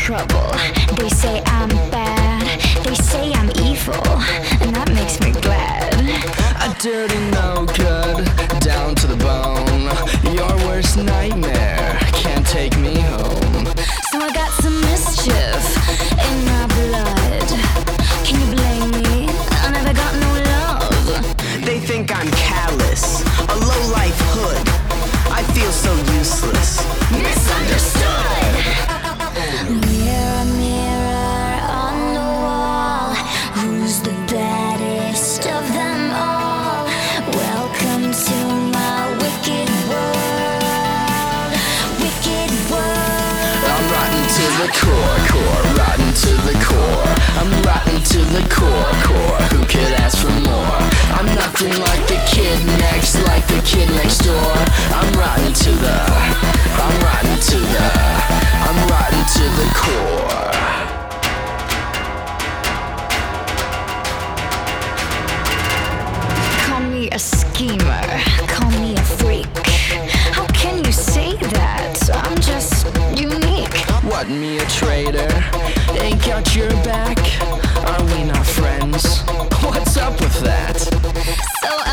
trouble. They say I'm bad, they say I'm evil, and that makes me glad. A dirty no good, down to the bone. Your worst nightmare can't take me home. So I got some mischief in my blood. Can you blame me? I never got no love. They think I'm callous, a low-life hood. I feel so useless. Misunderstood. Mirror, mirror on the wall, who's the baddest of them all? Welcome to my wicked world, wicked world. I'm rotten to the core, rotten to the core. I'm rotten to the core. Who could ask for more? I'm nothing like the kid next, like the kid next door. I'm rotten to the core. Call me a schemer, call me a freak. How can you say that? I'm just unique. What, me a traitor? Ain't got your back? Are we not friends? What's up with that? So